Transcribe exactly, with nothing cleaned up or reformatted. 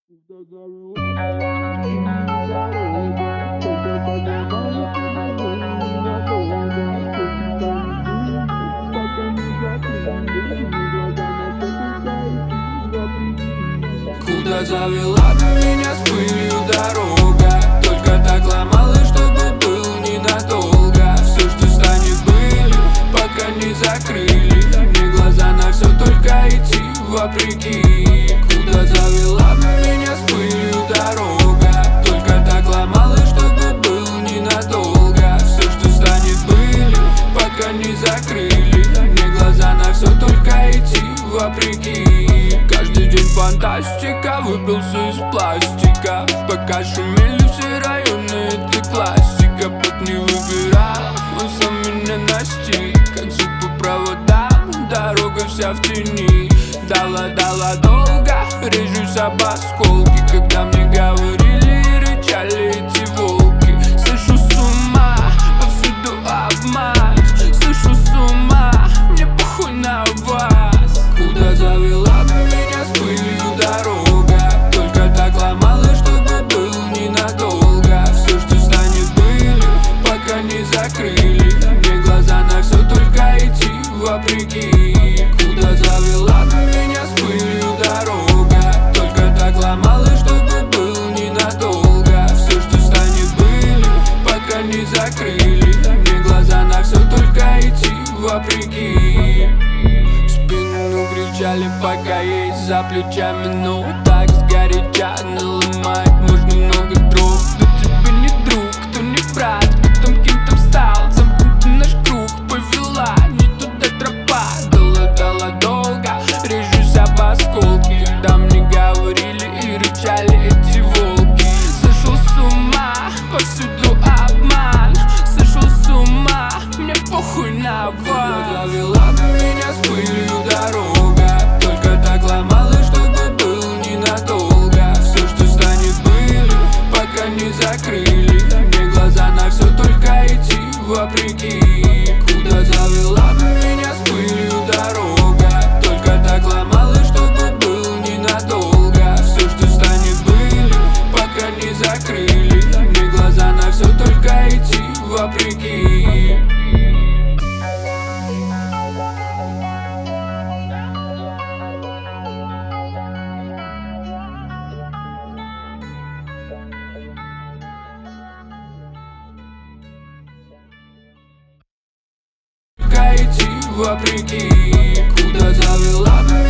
Куда завела меня с пылью дорога? Только так ломалась, чтобы был ненадолго. Все, что станет былью, пока не закрыли. Мне глаза на все, только идти вопреки. Куда завела меня с пылью дорога? Только так ломалась, чтобы был ненадолго. Все, что станет былью, пока не закрыли. Мне глаза на все, только идти вопреки. Каждый день фантастика, выпился из пластика. Пока шумели все районы, это классика. Путь не выбирал, он сам меня настиг. Как зуб по проводам, дорога вся в тени. Дала-дала долго, режусь об осколки. Когда мне говорили и рычали эти волки. Сошел с ума, повсюду обман. Сошел с ума, мне похуй на вас. Куда завела меня с пылью дорога? Только так ломалась, чтобы был ненадолго. Все, что станет былью, пока не закрыли. Мне глаза на все, только идти вопреки. Куда завела меня с пылью дорога? Только так ломалась, чтобы был ненадолго. Все, что станет былью, пока не закрыли. Мне глаза на все, только идти вопреки. Спину кричали, пока есть за плечами. Но так сгоряча наломать можно много дров. Кто тебе не друг, кто не брат, кто там кем-то стал. Замкнутый наш круг, повела не туда тропа. Дала-дала долго, режусь об осколки. Когда мне говорили и рычали эти волки. Сошел с ума, повсюду обман. Сошел с ума, мне похуй на вас. Завела меня с пылью дорога. Только так ломалась, чтобы был ненадолго. Все, что станет былью, пока не закрыли. Мне глаза на все, только идти вопреки. Куда завела меня с пылью дорога? Только так ломалась, чтобы был ненадолго. Все, что станет былью, пока не закрыли. Мне глаза на все, только идти вопреки. Идти вопреки. Куда завела меня